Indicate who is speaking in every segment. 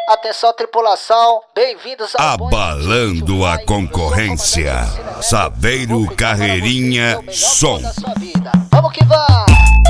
Speaker 1: Atenção tripulação, bem-vindos ao
Speaker 2: Abalando a concorrência, Saveiro Carreirinha Som.
Speaker 1: Vamos que vamos!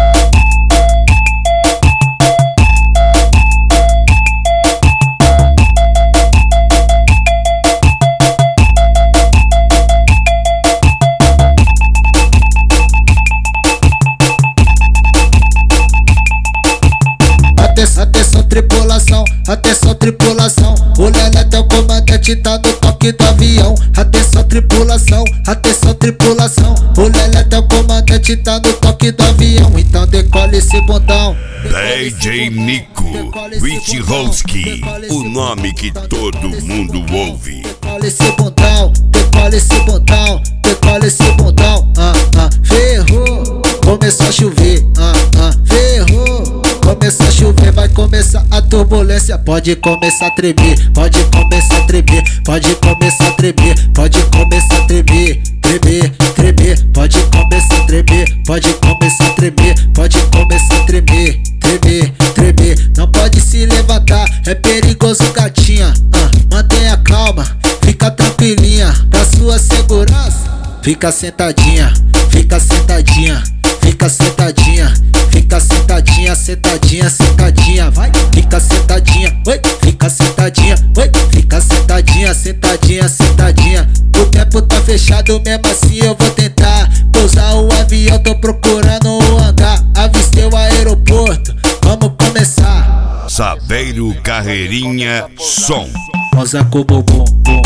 Speaker 3: Atenção tripulação, o Lelé é o comandante, tá no toque do avião. Atenção tripulação, o Lelé é o comandante, tá no toque do avião. Então decola esse bundão.
Speaker 2: DJ Nico Witchowski, o nome que todo mundo ouve.
Speaker 3: Decola esse bundão, ferrou, começou a chover, ferrou. Começar a chover, vai começar a turbulência. Pode começar a tremer, pode começar a tremer, pode começar a tremer, pode começar a tremer, tremer, pode começar a tremer, pode começar a tremer, pode começar a tremer, tremer. Não pode se levantar, é perigoso, gatinha. Mantenha calma, fica tranquilinha, pra sua segurança. Fica sentadinha, fica sentadinha, fica sentadinha, fica sentadinha, sentadinha, vai. Fica sentadinha, oi, fica sentadinha, oi, fica sentadinha, sentadinha. O tempo tá fechado, mesmo assim eu vou tentar pousar o avião, tô procurando o hangar. Avistei o aeroporto, vamos começar.
Speaker 2: Saveiro Carreirinha Som.
Speaker 3: Posa com o bumbum,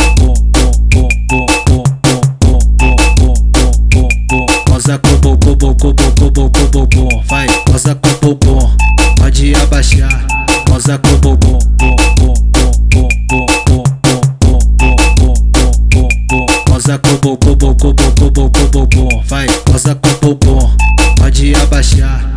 Speaker 3: posa com o bumbum, vai, posa com o bumbum, pode abaixar, posa com o bumbum, posa com o bumbum, vai, posa com o bumbum, pode abaixar.